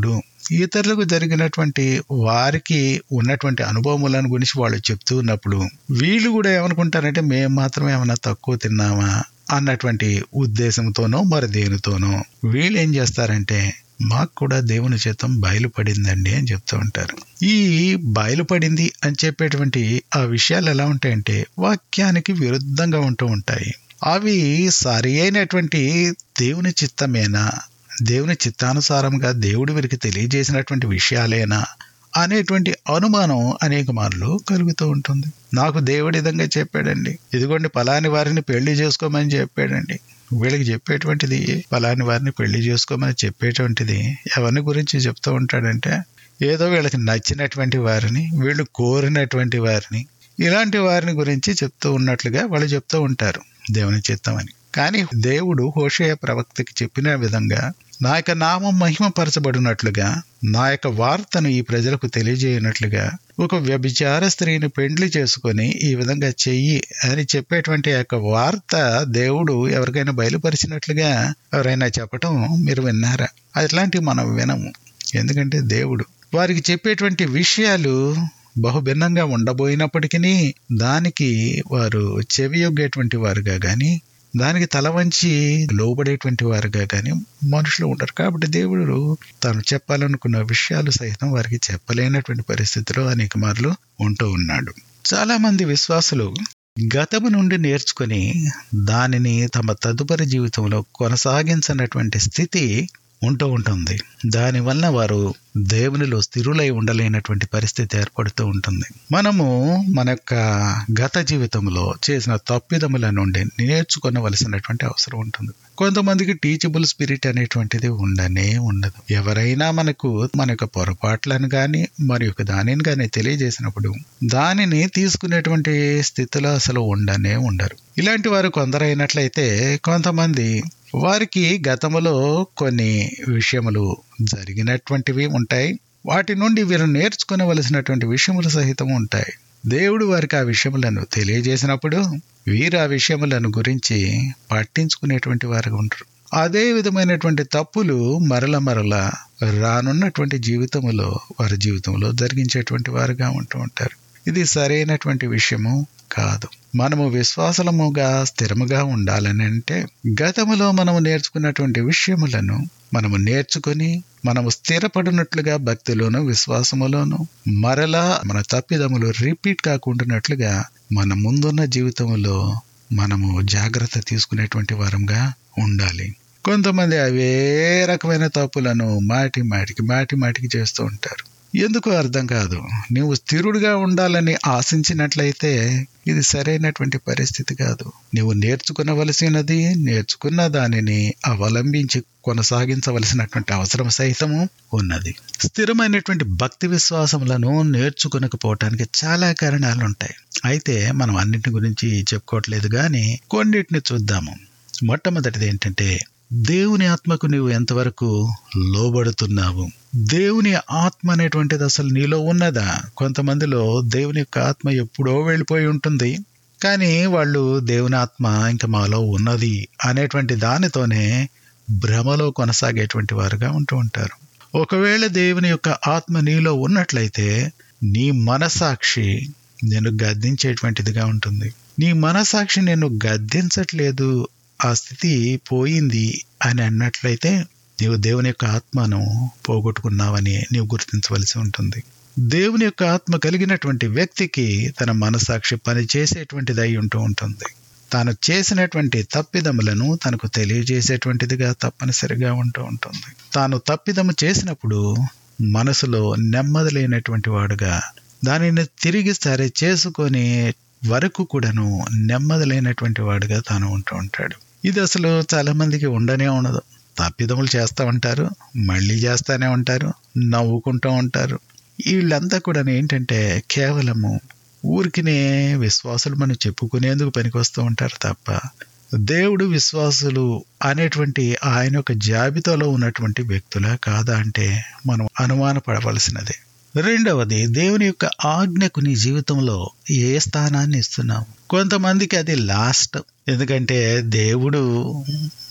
ఇతరులకు జరిగినటువంటి వారికి ఉన్నటువంటి అనుభవములను గురించి వాళ్ళు చెప్తూ ఉన్నప్పుడు వీళ్ళు కూడా ఏమనుకుంటారంటే మేము మాత్రం ఏమైనా తక్కువ తిన్నామా అన్నటువంటి ఉద్దేశంతోనో మరి దేనితోనో వీళ్ళు ఏం చేస్తారంటే మాకు కూడా దేవుని చిత్తం బయలుపడిందండి అని చెప్తూ ఉంటారు. ఈ బయలుపడింది అని చెప్పేటువంటి ఆ విషయాలు ఎలా ఉంటాయంటే వాక్యానికి విరుద్ధంగా ఉంటూ ఉంటాయి. అవి సరి అయినటువంటి దేవుని చిత్తమేనా, దేవుని చిత్తానుసారంగా దేవుడు వీరికి తెలియజేసినటువంటి విషయాలేనా అనేటువంటి అనుమానం అనేక మార్లు కలుగుతూ ఉంటుంది. నాకు దేవుడి విధంగా చెప్పాడండి, ఇదిగోండి పలాని వారిని పెళ్లి చేసుకోమని చెప్పాడండి. వీళ్ళకి చెప్పేటువంటిది పలాని వారిని పెళ్లి చేసుకోమని చెప్పేటువంటిది ఎవరిని గురించి చెప్తూ ఉంటాడంటే ఏదో వీళ్ళకి నచ్చినటువంటి వారిని, వీళ్ళు కోరినటువంటి వారిని, ఇలాంటి వారిని గురించి చెప్తూ ఉన్నట్లుగా వాళ్ళు చెప్తూ ఉంటారు దేవుని చిత్తమని. కానీ దేవుడు హోషేయ ప్రవక్తకి చెప్పిన విధంగా నా యొక్క నామం మహిమపరచబడినట్లుగా, నా యొక్క వార్తను ఈ ప్రజలకు తెలియజేయనట్లుగా ఒక వ్యభిచార స్త్రీని పెండ్లి చేసుకొని ఈ విధంగా చెయ్యి అని చెప్పేటువంటి యొక్క వార్త దేవుడు ఎవరికైనా బయలుపరిచినట్లుగా ఎవరైనా చెప్పటం మీరు విన్నారా? అట్లాంటివి మనం వినము. ఎందుకంటే దేవుడు వారికి చెప్పేటువంటి విషయాలు బహుభిన్నంగా ఉండబోయినప్పటికీ దానికి వారు చెవియొగ్గేటువంటి వారుగా గాని, దానికి తల వంచి లోబడేటువంటి వారుగా కానీ మనుషులు ఉంటారు. కాబట్టి దేవుడు తాను చెప్పాలనుకున్న విషయాలు సైతం వారికి చెప్పలేనటువంటి పరిస్థితిలో అనేక మార్లు ఉంటూ ఉన్నాడు. చాలా మంది విశ్వాసులు గతము నుండి నేర్చుకుని దానిని తమ తదుపరి జీవితంలో కొనసాగించినటువంటి స్థితి ఉంటూ ఉంటుంది. దానివల్ల వారు దేవునిలో స్థిరులై ఉండలేనటువంటి పరిస్థితి ఏర్పడుతూ ఉంటుంది. మనము మన యొక్క గత జీవితంలో చేసిన తప్పిదముల నుండి నేర్చుకోవలసినటువంటి అవసరం ఉంటుంది. కొంతమందికి టీచబుల్ స్పిరిట్ అనేటువంటిది ఉండనే ఉండదు. ఎవరైనా మనకు మన యొక్క పొరపాట్లను కానీ మరి యొక్క దానిని కానీ తెలియజేసినప్పుడు దానిని తీసుకునేటువంటి స్థితిలో అసలు ఉండనే ఉండరు. ఇలాంటి వారు కొందరైనట్లయితే కొంతమంది వారికి గతంలో కొన్ని విషయములు జరిగినటువంటివి ఉంటాయి. వాటి నుండి వీరు నేర్చుకునవలసినటువంటి విషయములు సహితం ఉంటాయి. దేవుడు వారికి ఆ విషయములను తెలియజేసినప్పుడు వీరు ఆ విషయములను గురించి పట్టించుకునేటువంటి వారు ఉంటారు. అదే విధమైనటువంటి తప్పులు మరల మరల రానున్నటువంటి జీవితంలో వారి జీవితంలో జరిగించేటువంటి వారుగా ఉంటూ ఉంటారు. ఇది సరైనటువంటి విషయము కాదు. మనము విశ్వాసముగా స్థిరముగా ఉండాలని అంటే గతములో మనము నేర్చుకున్నటువంటి విషయములను మనము నేర్చుకుని మనము స్థిరపడినట్లుగా భక్తిలోను విశ్వాసములోను మరలా మన తప్పిదములు రిపీట్ కాకుండానట్లుగా మన ముందున్న జీవితంలో మనము జాగ్రత్త తీసుకునేటువంటి వారంగా ఉండాలి. కొంతమంది అవే రకమైన తప్పులను మాటి మాటికి మాటి మాటికి చేస్తూ ఉంటారు. ఎందుకు అర్థం కాదు. నువ్వు స్థిరుడిగా ఉండాలని ఆశించినట్లయితే ఇది సరైనటువంటి పరిస్థితి కాదు. నువ్వు నేర్చుకునవలసినది నేర్చుకున్న దానిని అవలంబించి కొనసాగించవలసినటువంటి అవసరం సైతము ఉన్నది. స్థిరమైనటువంటి భక్తి విశ్వాసములను నేర్చుకునకపోవటానికి చాలా కారణాలు ఉంటాయి. అయితే మనం అన్నింటి గురించి చెప్పుకోవట్లేదు కానీ కొన్నిటిని చూద్దాము. మొట్టమొదటిది ఏంటంటే దేవుని ఆత్మకు నీవు ఎంతవరకు లోబడుతున్నావు? దేవుని ఆత్మ అనేటువంటిది అసలు నీలో ఉన్నదా? కొంతమందిలో దేవుని యొక్క ఆత్మ ఎప్పుడో వెళ్ళిపోయి ఉంటుంది, కానీ వాళ్ళు దేవుని ఆత్మ ఇంకా మాలో ఉన్నది అనేటువంటి దానితోనే భ్రమలో కొనసాగేటువంటి వారుగా ఉంటూ ఉంటారు. ఒకవేళ దేవుని యొక్క ఆత్మ నీలో ఉన్నట్లయితే నీ మనసాక్షి నేను గద్దించేటువంటిదిగా ఉంటుంది. నీ మనసాక్షి నేను గద్దించట్లేదు, ఆ స్థితి పోయింది అని అన్నట్లయితే నీవు దేవుని యొక్క ఆత్మను పోగొట్టుకున్నావని నీవు గుర్తించవలసి ఉంటుంది. దేవుని యొక్క ఆత్మ కలిగినటువంటి వ్యక్తికి తన మనసాక్షి పని చేసేటువంటిది అయి ఉంటూ ఉంటుంది. తాను చేసినటువంటి తప్పిదములను తనకు తెలియజేసేటువంటిదిగా తప్పనిసరిగా ఉంటూ ఉంటుంది. తాను తప్పిదము చేసినప్పుడు మనసులో నెమ్మది లేనటువంటి వాడుగా దానిని తిరిగి సరి చేసుకొని వరకు కూడాను నెమ్మది లేనటువంటి వాడుగా తాను ఉంటూ ఉంటాడు. ఇది అసలు చాలా మందికి ఉండనే ఉండదు. తప్పిదములు చేస్తూ ఉంటారు, మళ్ళీ చేస్తూనే ఉంటారు, నవ్వుకుంటూ ఉంటారు. వీళ్ళంతా కూడా ఏంటంటే కేవలము ఊరికినే విశ్వాసులు మనం చెప్పుకునేందుకు పనికొస్తూ ఉంటారు తప్ప దేవుడు విశ్వాసులు అనేటువంటి ఆయన యొక్క జాబితాలో ఉన్నటువంటి వ్యక్తులా కాదా అంటే మనం అనుమానపడవలసినదే. రెండవది, దేవుని యొక్క ఆజ్ఞకు నీ జీవితంలో ఏ స్థానాన్ని ఇస్తున్నావు? కొంతమందికి అది లాస్ట్. ఎందుకంటే దేవుడు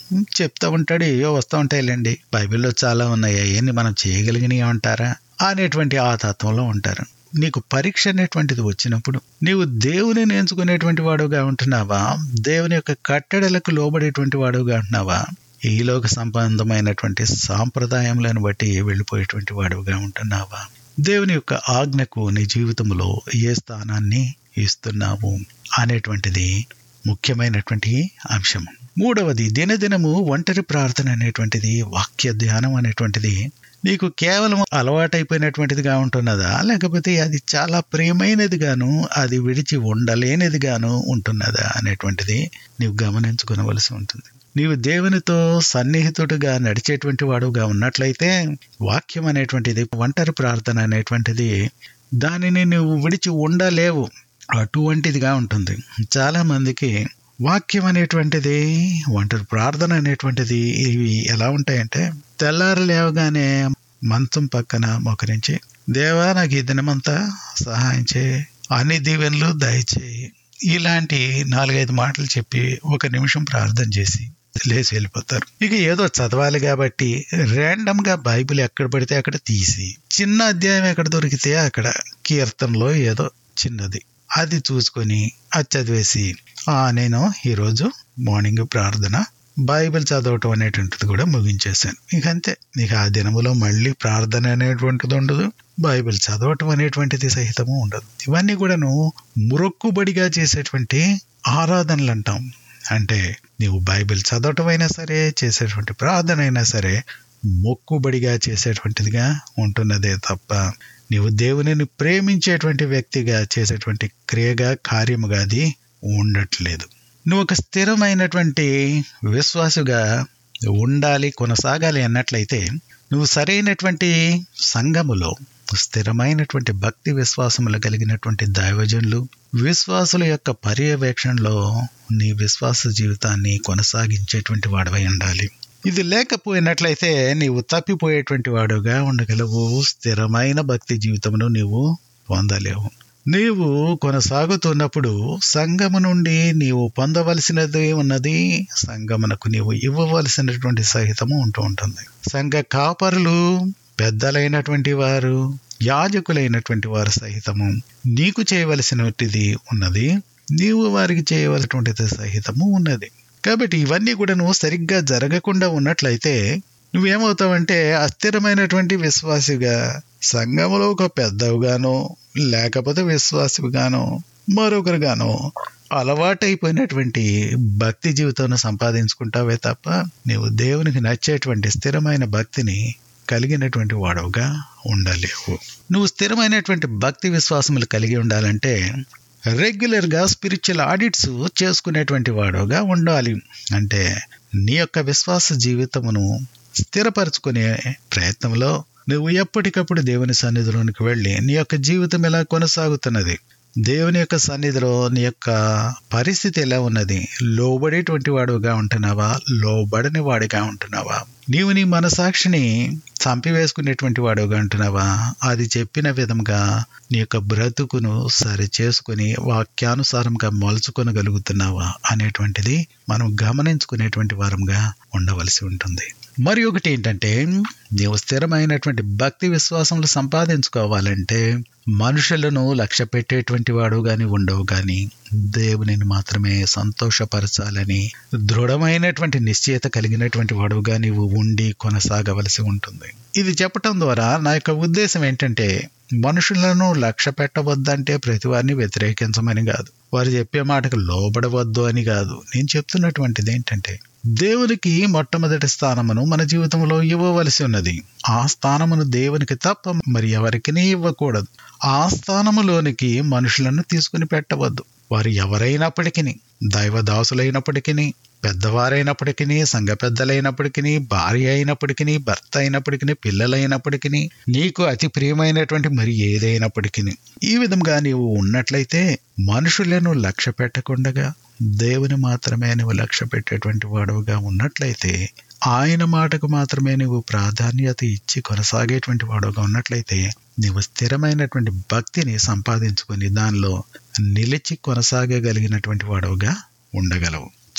చెప్తా ఉంటాడు, ఏవో వస్తూ ఉంటాయిలేండి, బైబిల్లో చాలా ఉన్నాయి, అవన్నీ మనం చేయగలిగినవి అంటారా అనేటువంటి ఆ తత్వంలో ఉంటారు. నీకు పరీక్ష అనేటువంటిది వచ్చినప్పుడు నీవు దేవుని ఎంచుకునేటువంటి వాడుగా ఉంటున్నావా, దేవుని యొక్క కట్టడలకు లోబడేటువంటి వాడుగా ఉంటున్నావా, ఈలోక సంబంధమైనటువంటి సాంప్రదాయములను బట్టి వెళ్ళిపోయేటువంటి వాడుగా ఉంటున్నావా, దేవుని యొక్క ఆజ్ఞకు నీ జీవితంలో ఏ స్థానాన్ని ఇస్తున్నావు అనేటువంటిది ముఖ్యమైనటువంటి అంశం. మూడవది, దినదినము ఒంటరి ప్రార్థన అనేటువంటిది, వాక్య ధ్యానం అనేటువంటిది నీకు కేవలం అలవాటైపోయినటువంటిదిగా ఉంటున్నదా, లేకపోతే అది చాలా ప్రియమైనదిగాను అది విడిచి ఉండలేనిదిగాను ఉంటున్నదా అనేటువంటిది నీవు గమనించుకోవలసి ఉంటుంది. నీవు దేవునితో సన్నిహితుడిగా నడిచేటువంటి వాడుగా ఉన్నట్లయితే వాక్యం అనేటువంటిది, ఒంటరి ప్రార్థన అనేటువంటిది దానిని నువ్వు విడిచి ఉండలేవు, అటువంటిదిగా ఉంటుంది. చాలా మందికి వాక్యం అనేటువంటిది, ఒంటరి ప్రార్థన అనేటువంటిది ఇవి ఎలా ఉంటాయంటే, తెల్లారు లేవగానే మంచం పక్కన మోకరించి, దేవా నాకు ఈ దినమంతా సహాయం చేయి, అన్ని దీవెనలు దయచేయి, ఇలాంటి నాలుగైదు మాటలు చెప్పి ఒక నిమిషం ప్రార్థన చేసి లేచి వెళ్ళిపోతారు. ఇక ఏదో చదవాలి కాబట్టి ర్యాండమ్ గా బైబిల్ ఎక్కడ పడితే అక్కడ తీసి, చిన్న అధ్యాయం ఎక్కడ దొరికితే అక్కడ కీర్తనలో ఏదో చిన్నది అది చూసుకొని అది చదివేసి, ఆ నేను ఈరోజు మార్నింగ్ ప్రార్థన బైబిల్ చదవటం అనేటువంటిది కూడా ముగించేశాను, ఇక అంతే, ఇక ఆ దినములో మళ్ళీ ప్రార్థన అనేటువంటిది ఉండదు, బైబిల్ చదవటం అనేటువంటిది సహితము ఉండదు. ఇవన్నీ కూడాను మొక్కుబడిగా చేసేటువంటి ఆరాధనలు అంటాం. అంటే నీవు బైబిల్ చదవటం అయినా సరే, చేసేటువంటి ప్రార్థన అయినా సరే మొక్కుబడిగా చేసేటువంటిదిగా ఉంటున్నదే తప్ప నీవు దేవునిని ప్రేమించేటువంటి వ్యక్తిగా చేసేటువంటి క్రియగా, కార్యముగా అది ఉండట్లేదు. నువ్వు ఒక స్థిరమైనటువంటి విశ్వాసుగా ఉండాలి, కొనసాగాలి అన్నట్లయితే నువ్వు సరైనటువంటి సంఘములో స్థిరమైనటువంటి భక్తి విశ్వాసములు కలిగినటువంటి దైవజనులు, విశ్వాసుల యొక్క పర్యవేక్షణలో నీ విశ్వాస జీవితాన్ని కొనసాగించేటువంటి వాడవై ఉండాలి. ఇది లేకపోయినట్లయితే నీవు తప్పిపోయేటువంటి వాడుగా ఉండగలవు, స్థిరమైన భక్తి జీవితమును నీవు పొందలేవు. నీవు కొనసాగుతున్నప్పుడు సంఘము నుండి నీవు పొందవలసినది ఉన్నది, సంఘమునకు నీవు ఇవ్వవలసినటువంటి సహితము ఉంటూ ఉంటుంది. సంఘ కాపరులు, పెద్దలైనటువంటి వారు, యాజకులైనటువంటి వారు సహితము నీకు చేయవలసినటువంటిది ఉన్నది, నీవు వారికి చేయవలసినటువంటిది సహితము ఉన్నది. కాబట్టి ఇవన్నీ కూడా నువ్వు సరిగ్గా జరగకుండా ఉన్నట్లయితే నువ్వేమవుతావంటే అస్థిరమైనటువంటి విశ్వాసిగా, సంఘములో ఒక పెద్దవుగానో లేకపోతే విశ్వాసిగానో మరొకరుగానో అలవాటైపోయినటువంటి భక్తి జీవితాన్ని సంపాదించుకుంటావే తప్ప నీవు దేవునికి నచ్చేటువంటి స్థిరమైన భక్తిని కలిగినటువంటి వాడవుగా ఉండలేవు. నువ్వు స్థిరమైనటువంటి భక్తి విశ్వాసములు కలిగి ఉండాలంటే రెగ్యులర్ గా స్పిరిచువల్ ఆడిట్స్ చేసుకునేటువంటి వాడుగా ఉండాలి. అంటే నీ యొక్క విశ్వాస జీవితమును స్థిరపరచుకునే ప్రయత్నంలో నువ్వు ఎప్పటికప్పుడు దేవుని సన్నిధిలోనికి వెళ్ళి నీ యొక్క జీవితం ఎలా కొనసాగుతున్నది, దేవుని యొక్క సన్నిధిలో నీ యొక్క పరిస్థితి ఎలా ఉన్నది, లోబడేటువంటి వాడుగా ఉంటున్నావా, లోబడని వాడిగా ఉంటున్నావా, నీవు నీ మనసాక్షిని చంపివేసుకునేటువంటి వాడుగా ఉంటున్నావా, అది చెప్పిన విధంగా నీ యొక్క బ్రతుకును సరి చేసుకుని వాక్యానుసారంగా మలుచుకొనగలుగుతున్నావా అనేటువంటిది మనం గమనించుకునేటువంటి వారంగా ఉండవలసి ఉంటుంది. మరి ఒకటి ఏంటంటే, నీవు స్థిరమైనటువంటి భక్తి విశ్వాసములు సంపాదించుకోవాలంటే మనుషులను లక్ష్య పెట్టేటువంటి వాడు గాని ఉండవు గాని దేవునిని మాత్రమే సంతోషపరచాలని దృఢమైనటువంటి నిశ్చయత కలిగినటువంటి వాడుగా నీవు ఉండి కొనసాగవలసి ఉంటుంది. ఇది చెప్పటం ద్వారా నా యొక్క ఉద్దేశం ఏంటంటే, మనుషులను లక్ష్య పెట్టవద్దంటే ప్రతి వారిని వ్యతిరేకించమని కాదు, వారు చెప్పే మాటకు లోబడవద్దు అని కాదు. నేను చెప్తున్నటువంటిది ఏంటంటే, దేవునికి మొట్టమొదటి స్థానమును మన జీవితంలో ఇవ్వవలసి ఉన్నది. ఆ స్థానమును దేవునికి తప్ప మరి ఎవరికి ఇవ్వకూడదు. ఆ స్థానములోనికి మనుషులను తీసుకుని పెట్టవద్దు. వారు ఎవరైనప్పటికీ, దైవదాసులైనప్పటికీ, పెద్దవారైనప్పటికీ, సంఘ పెద్దలైనప్పటికీ, భార్య అయినప్పటికీ, భర్త అయినప్పటికీ, పిల్లలైనప్పటికీ, నీకు అతి ప్రియమైనటువంటి మరి ఏదైనప్పటికీ, ఈ విధంగా నీవు ఉన్నట్లయితే మనుషులను లక్ష్య పెట్టకుండా దేవుని మాత్రమే నువ్వు లక్ష్య పెట్టేటువంటి వాడుగా ఉన్నట్లయితే, ఆయన మాటకు మాత్రమే నువ్వు ప్రాధాన్యత ఇచ్చి కొనసాగేటువంటి వాడుగా ఉన్నట్లయితే నీవు స్థిరమైనటువంటి భక్తిని సంపాదించుకొని దానిలో నిలిచి కొనసాగగలిగినటువంటి వాడుగా ఉండగలవు.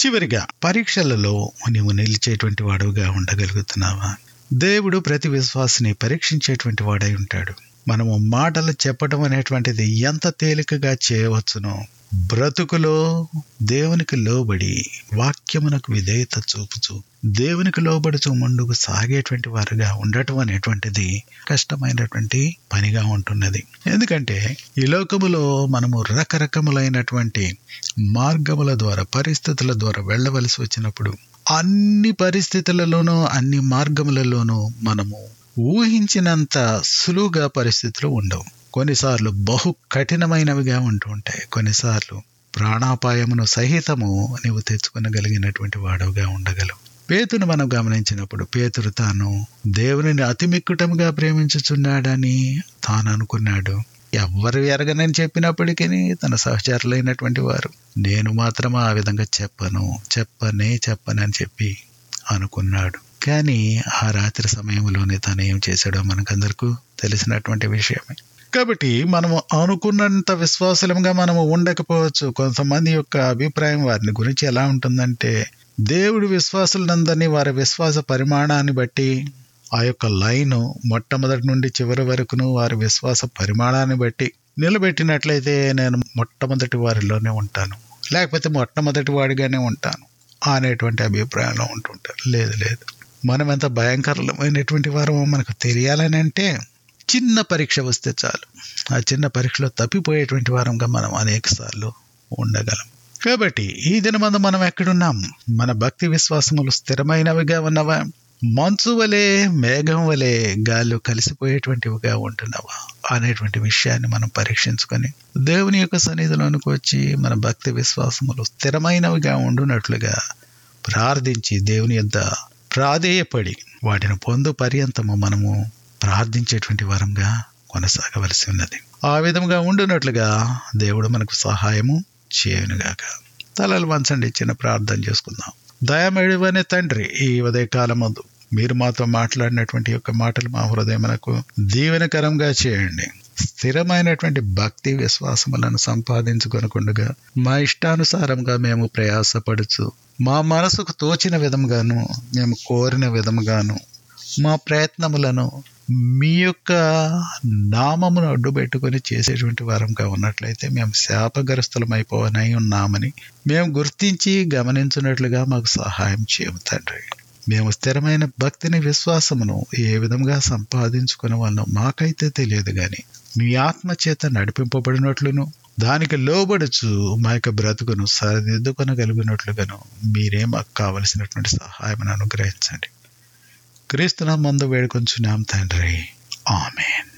చివరిగా పరీక్షలలో నీవు నిలిచేటువంటి వాడుగా ఉండగలుగుతున్నావా? దేవుడు ప్రతి విశ్వాసిని పరీక్షించేటువంటి వాడై ఉంటాడు. మనము మాటలు చెప్పడం అనేటువంటిది ఎంత తేలికగా చేయవచ్చునో, బ్రతుకులో దేవునికి లోబడి వాక్యమునకు విధేయత చూపుచు దేవునికి లోబడుచు ముందుకు సాగేటువంటి వారుగా ఉండటం అనేటువంటిది కష్టమైనటువంటి పనిగా ఉంటున్నది. ఎందుకంటే ఈ లోకములో మనము రకరకములైనటువంటి మార్గముల ద్వారా, పరిస్థితుల ద్వారా వెళ్ళవలసి వచ్చినప్పుడు అన్ని పరిస్థితులలోనూ అన్ని మార్గములలోనూ మనము ఊహించినంత సులువుగా పరిస్థితులు ఉండవు. కొన్నిసార్లు బహు కఠినమైనవిగా ఉంటూ ఉంటాయి. కొన్నిసార్లు ప్రాణాపాయమును సహితము నీవు తెచ్చుకొనగలిగినటువంటి వాడవుగా ఉండగలవు. పేతురును మనం గమనించినప్పుడు పేతురు తాను దేవునిని అతి మిక్కుటముగా ప్రేమించుచున్నాడని తాను అనుకున్నాడు. ఎవ్వరు ఎరగనని చెప్పినప్పటికీ తన సహచరులైనటువంటి వారు నేను మాత్రం ఆ విధంగా చెప్పను చెప్పనే చెప్పనని చెప్పి అనుకున్నాడు. కానీ ఆ రాత్రి సమయంలోనే తను ఏం చేశాడో మనకందరికీ తెలిసినటువంటి విషయమే. కాబట్టి మనము అనుకున్నంత విశ్వాసంగా మనము ఉండకపోవచ్చు. కొంతమంది యొక్క అభిప్రాయం వారిని గురించి ఎలా ఉంటుందంటే, దేవుడు విశ్వాసులందరినీ వారి విశ్వాస పరిమాణాన్ని బట్టి ఆ యొక్క లైను మొట్టమొదటి నుండి చివరి వరకును వారి విశ్వాస పరిమాణాన్ని బట్టి నిలబెట్టినట్లయితే నేను మొట్టమొదటి వారిలోనే ఉంటాను, లేకపోతే మొట్టమొదటి వాడిగానే ఉంటాను అనేటువంటి అభిప్రాయంలో ఉంటుంటారు. లేదు లేదు మనం ఎంత భయంకరమైనటువంటి వారమో మనకు తెలియాలని అంటే చిన్న పరీక్ష వస్తే చాలు. ఆ చిన్న పరీక్షలో తప్పిపోయేటువంటి వారంగా మనం అనేక సార్లు ఉండగలం. కాబట్టి ఈ దినమందు మనం ఎక్కడున్నాం? మన భక్తి విశ్వాసములు స్థిరమైనవిగా ఉన్నవా? మంచు వలె మేఘం వలె గాల్లో కలిసిపోయేటువంటివిగా ఉంటున్నావా అనేటువంటి విషయాన్ని మనం పరీక్షించుకొని దేవుని యొక్క సన్నిధిలోనికి వచ్చి మన భక్తి విశ్వాసములు స్థిరమైనవిగా ఉండునట్లుగా ప్రార్థించి దేవుని యొద్ద ప్రాధేయపడి వాటిని పొందు పర్యంతము మనము ప్రార్థించేటువంటి వరంగా కొనసాగవలసి ఉన్నది. ఆ విధంగా ఉండునట్లుగా దేవుడు మనకు సహాయము చేయనుగాక. తలలు వంచండి, చిన్న ప్రార్థన చేసుకుందాం. దయమేడివనే తండ్రి, ఈ ఉదయ కాలమందు మీరు మాతో మాట్లాడినటువంటి యొక్క మాటలు మా హృదయమునకు దీవెనకరంగా చేయండి. స్థిరమైనటువంటి భక్తి విశ్వాసములను సంపాదించుకొనకుండగా మా ఇష్టానుసారంగా మేము ప్రయాసపడుచు మా మనసుకు తోచిన విధముగాను మేము కోరిన విధముగాను మా ప్రయత్నములను మీ యొక్క నామమును అడ్డుపెట్టుకొని చేసేటువంటి వారంగా ఉన్నట్లయితే మేము శాపగ్రస్తులమైపోవనై ఉన్నామని మేము గుర్తించి గమనించినట్లుగా మాకు సహాయం చేయము తండ్రి. మేము స్థిరమైన భక్తిని విశ్వాసమును ఏ విధంగా సంపాదించుకునే వాళ్ళను మాకైతే తెలియదు, కానీ మీ ఆత్మ చేత నడిపింపబడినట్లును దానికి లోబడుచు మా యొక్క బ్రతుకును సరిదిద్దుకొనగలిగినట్లుగాను మీరే మాకు కావలసినటువంటి సహాయం అనుగ్రహించండి. క్రీస్తునామమున వేడుకొంచున్నాం తండ్రి, ఆమేన్.